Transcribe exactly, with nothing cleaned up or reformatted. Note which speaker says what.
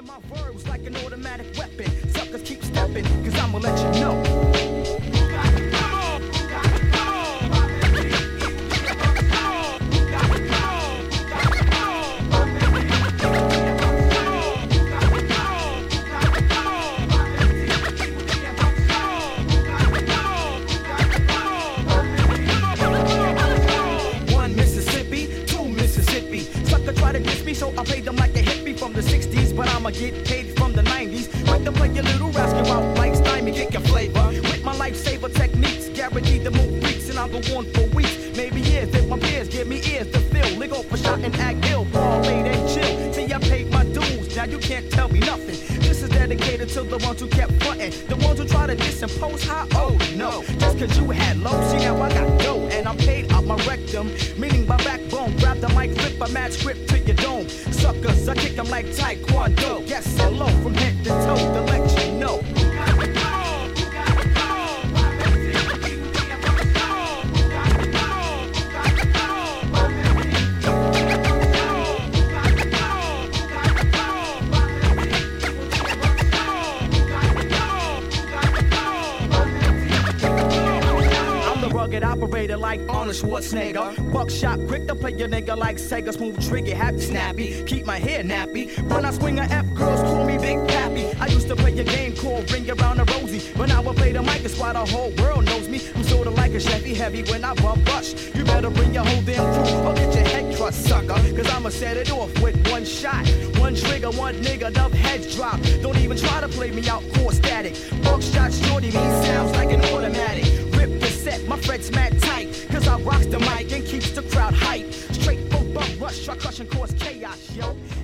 Speaker 1: And my verbs like an automatic weapon. Suckers keep stepping, cause I'ma let you know. One Mississippi, two Mississippi. Sucker try to diss me, so I played them like a hippie from the sixties, but I'ma get paid from the nineties. Like to play your little rascal out like Stymie, get your flavor. With my lifesaver techniques, guaranteed to move freaks, and I'll go on for weeks, maybe years. If my peers give me ears to fill, lick off a shot and act ill, ball late and chill. See, I paid my dues, now you can't tell me nothing. This is dedicated to the ones who kept frontin', the ones who try to disimpose high. Oh no, just cause you had low, see now I got dough, and I'm paid out my rectum, meaning my backbone. Grab the mic, flip a mad script to your dome. Suckers, I kick them like Taekwondo. Yes, hello, from head to toe to let you know. Rugged operator like Arnold Schwarzenegger. Buckshot quick to play your nigga like Sega. Smooth trigger, happy snappy. Keep my hair nappy. When I swing a F, girls call me Big Pappy. I used to play a game called Ring Around the Rosie, but now I play the mic, it's why the whole world knows me. I'm sorta like a Chevy heavy when I bump rush. You better bring your whole damn crew or get your head crushed, sucker. Cause I'ma set it off with one shot. One trigger, one nigga, enough heads drop. Don't even try to play me out, core static. Buckshot shorty, me sounds like an automatic. Rip the set, my fret's mad tight, cause I rocks the mic and keeps the crowd hype. Straight from bum rush, truck crush and cause chaos, yo.